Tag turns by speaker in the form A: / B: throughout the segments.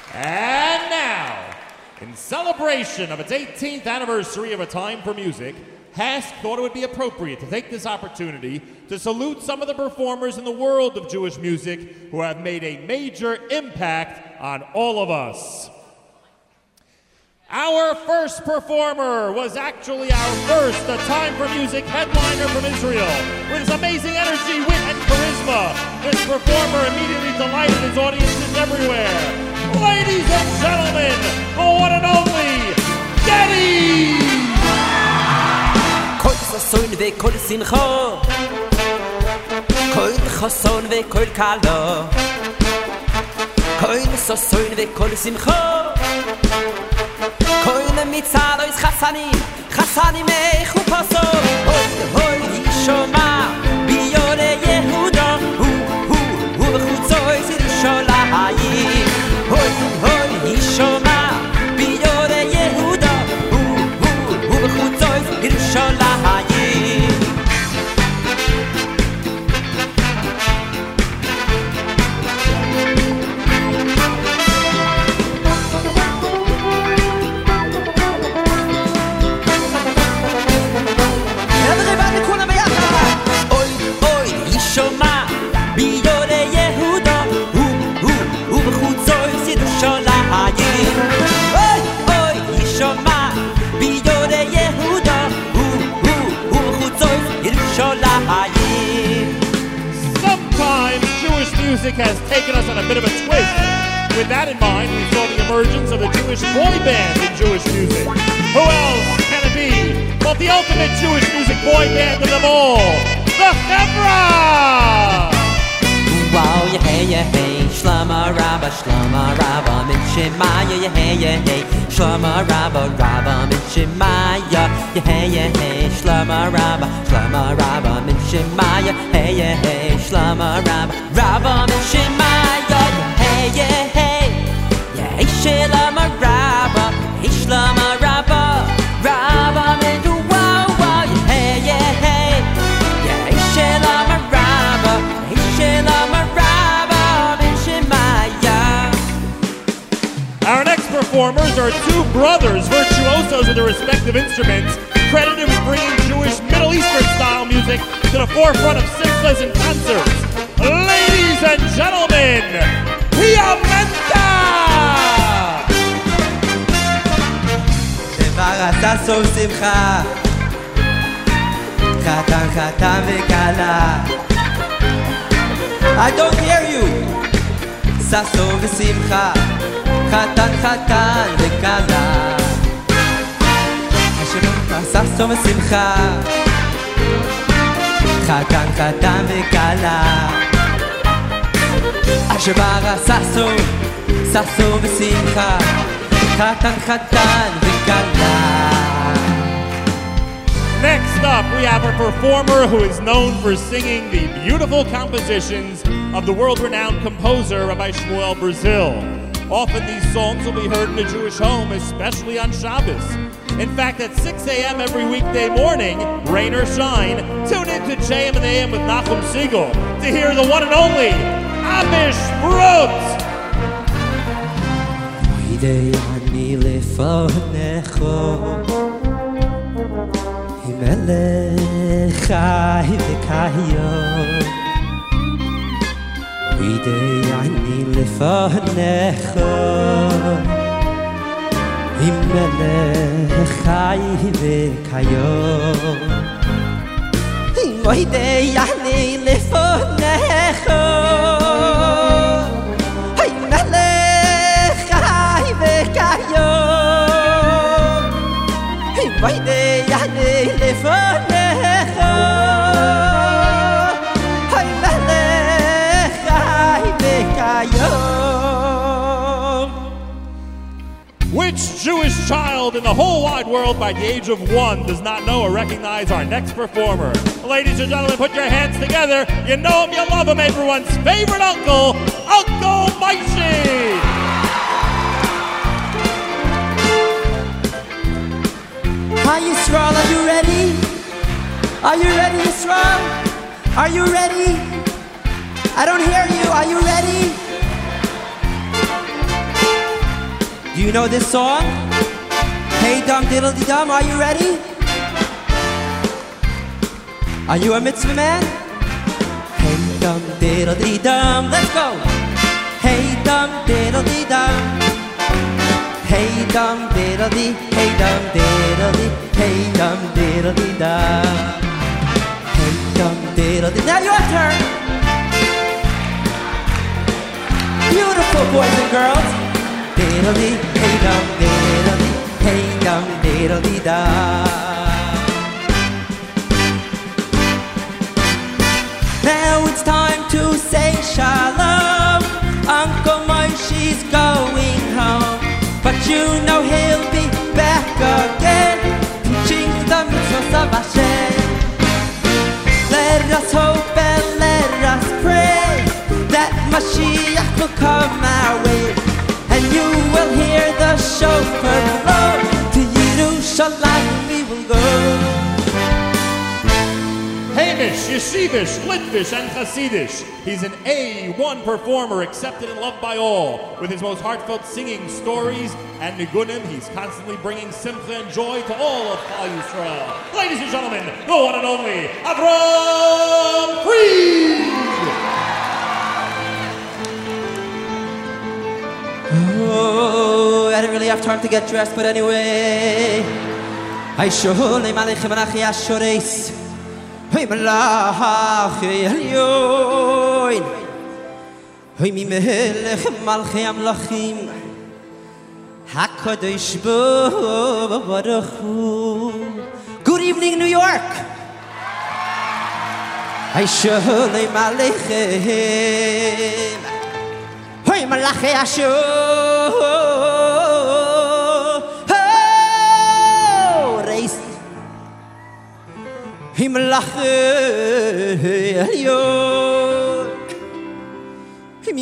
A: And now, in celebration of its 18th anniversary of A Time for Music, HASC thought it would be appropriate to take this opportunity to salute some of the performers in the world of Jewish music who have made a major impact on all of us. Our first performer was actually our first A Time for Music headliner from Israel. With his amazing energy, wit, and charisma, this performer immediately delighted his audiences everywhere. Ladies and gentlemen, the one and only Geddy!
B: Kol chason ve kol simcha, kol chason ve kol kala, kol chason ve kol simcha, kol mitzad is chasani me chupaso, hoi yishoma biyore Yehuda, hu bechutzoy Yerushalayim, hoi yishoma biyore Yehuda, hu bechutzoy Yerushalayim.
A: Sometimes Jewish music has taken us on a bit of a twist. With that in mind, we saw the emergence of a Jewish boy band in Jewish music. Who else can it be but the ultimate Jewish music boy band of them all, the Chevra!
B: Wow, hey, Shlama Rabba, Min Shemaya, hey, Shlama Rabba, Min Shemaya, hey, Shlama Rabba, Min Shemaya, hey, Shlama Rabba, Min Shemaya, hey, Shlama Rabba, Shlama Rabba, Min wow, hey, Shlama Rabba, Shlama Rabba, Min Shemaya.
A: Our next performers are two brothers, virtuosos with their respective instruments, credited with bringing Jewish Middle Eastern style music to the forefront of simchas and concerts. Ladies and gentlemen, Piamenta!
C: Sasso simcha, chatan vekala. I don't hear you. Sasso v'simcha, chatan vekala. Sasso v'simcha, chatan vekala. Ashbara sasso v'simcha, chatan vekala.
A: Next up, we have a performer who is known for singing the beautiful compositions of the world-renowned composer Rabbi Shmuel Brazil. Often these songs will be heard in a Jewish home, especially on Shabbos. In fact, at 6 a.m. every weekday morning, rain or shine, tune in to JM and AM with Nachum Siegel to hear the one and only Amish Brut.
C: Melech chai v'kayo, Videi ani lefanecha, Melech chai v'kayo, Videi ani lefanecha, Melech chai v'kayo, Videi ani lefanecha, hay melech hay v'kayo.
A: Which Jewish child in the whole wide world by the age of 1 does not know or recognize our next performer? Ladies and gentlemen, put your hands together. You know him, you love him, everyone's favorite uncle, Uncle Maishi.
C: Hi Yisrael, are you ready? Are you ready, Yisrael? Are you ready? I don't hear you. Are you ready? Do you know this song? Hey dum diddle dee dum, are you ready? Are you a mitzvah man? Hey dum diddle dee dum, let's go! Hey dum diddle dee dum. Hey dum diddle dee, hey dum diddle dee, hey dum diddle dee dum. Hey dum diddle dee. Now your turn. Beautiful boys and girls. Diddle dee, hey dum diddle dee, hey dum diddle dee dum. Now it's time to say shalom. Uncle Moshe's going home, but you know he'll be back again, teaching the mitzvahs of Hashem. Let us hope and let us pray that Mashiach will come our way, and you will hear the shofar blow. To Yerushalayim we will go.
A: Hamish, Yeshivish, Litvish, and Hasidish. He's an A1 performer, accepted and loved by all. With his most heartfelt singing, stories, and nigunim, he's constantly bringing simcha and joy to all of Klal Yisrael. Ladies and gentlemen, the one and only Avram Fried!
C: Oh, I didn't really have time to get dressed, but anyway. I sholem aleichem anachi ashoreis. Hey malach elyon. Hey mi melech malchei amlachim. HaKadosh Baruch Hu. Good evening, New York. Hey sholem aleichem. Hey malachei ashoreis. Him lachei elyon, him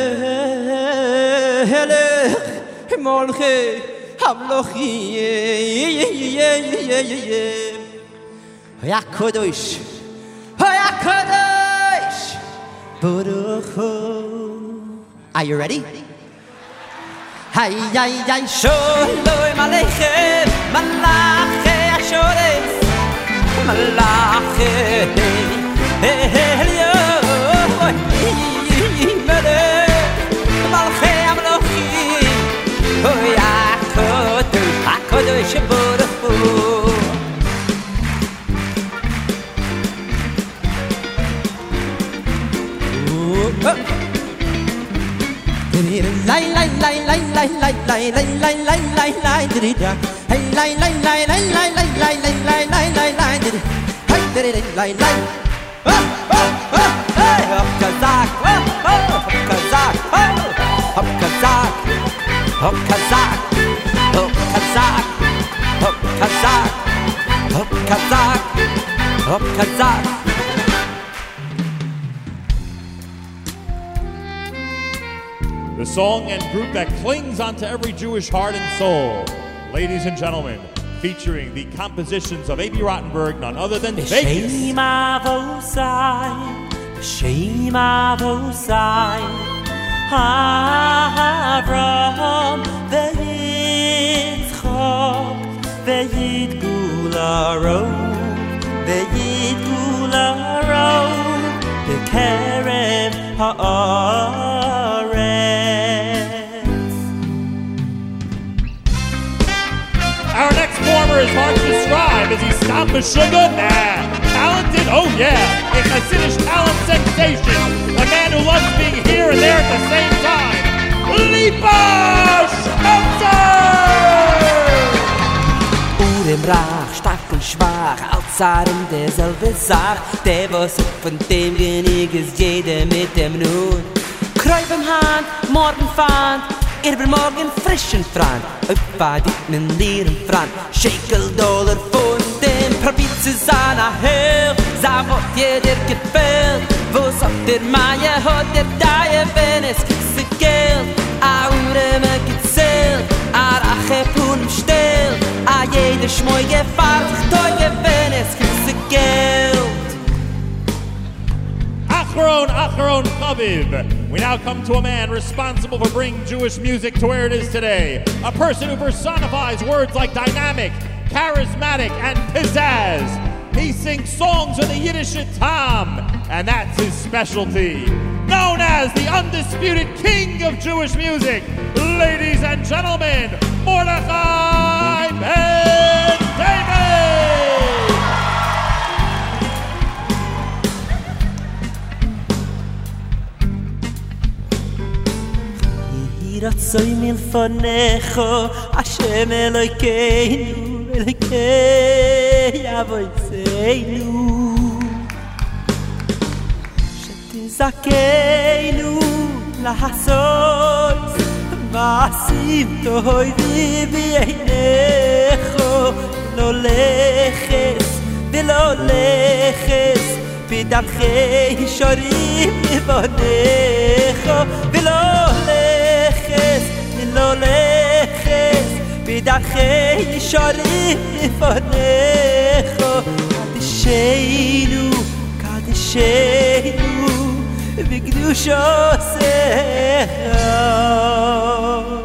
C: melech, him molchei hamlochim. HaKadosh, HaKadosh Baruch Hu. Are you ready? Hay hay hay sholom aleichem malachei ashoreis. Malach elyon, melech malchei amlochim. Oh HaKadosh, HaKadosh Baruch Hu. Lay lay lay lay lay lay lay lay lay lay lay lay did it. Hey lay lay lay lay lay lay lay lay lay lay lay lay did it. Hey did it lay lay. Oh oh oh hey hop kazak oh oh hop kazak oh hop kazak hop kazak hop kazak hop kazak hop kazak hop kazak.
A: The song and group that clings onto every Jewish heart and soul. Ladies and gentlemen, featuring the compositions of A.B. Rottenberg, none other than Vegas.
B: B'Shem Avosai, B'Shem Avosai, Avram veYitzchok veYitgularo, veYitgularo, B'Kerev ha'aretz.
A: Our next performer is hard to describe. Is he Stam Meshuggah? Nah. Talented? Oh yeah. A Hasidic talent sensation. A man who loves being here and there at the same time. Lipa Schmelzer!
B: Urem Rach, stark und schwach, als Arm derselbe Sach. Der was von dem Genig ist jeder mit dem Nun. Kräub im Hand, morgen Fand, morgen frischen Frand. Öppa dit men lieren Frand, Shekel Dollar von dem Provinz seiner Höhe. Sag, was jeder gefällt, was auf der Maie hat der Daie, wenn es kisse Geld. A Ureme gezählt, a Rache pun still, a jeder Schmoi gefahrt, teuge, wenn es kisse Geld.
A: Achron Chaviv. We now come to a man responsible for bringing Jewish music to where it is today. A person who personifies words like dynamic, charismatic, and pizzazz. He sings songs with a Yiddish tam, and that's his specialty. Known as the undisputed king of Jewish music, ladies and gentlemen, Mordechai Ben David!
B: Ratzoy mil fonecho Hashem Elokeinu Elokei Avoseinu Shetizakeinu Lahasot Maasim toivim b'einecho Lo leches v'lo leches B'darchei shorim livonecho V'lo leches v'lo leches B'darchei shorim livonecho Kadisheinu V'kedushosecho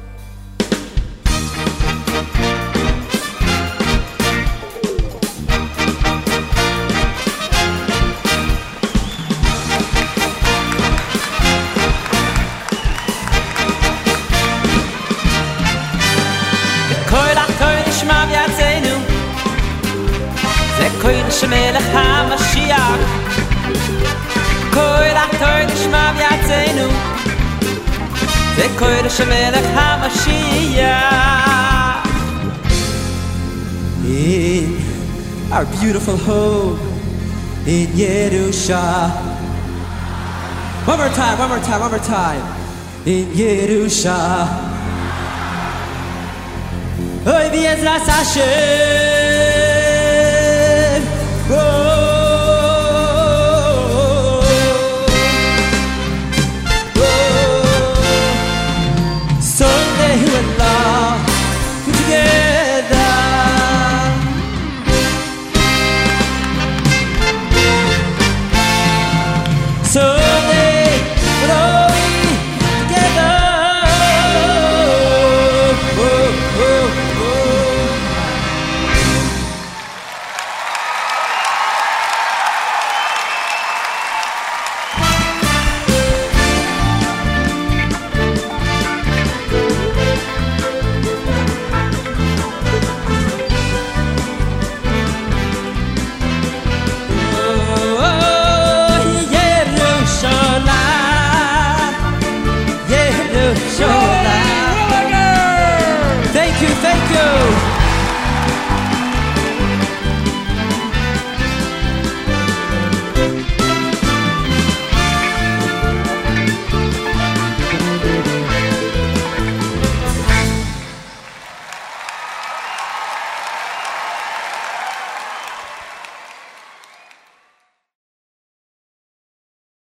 B: Kodesh Melech HaMashiach Kodesh Maviatzenu Ze Kodesh Melech HaMashiach
C: In our beautiful home in Yerusha. One more time. In Yerusha. Oy B'Ezras Hashem. Oh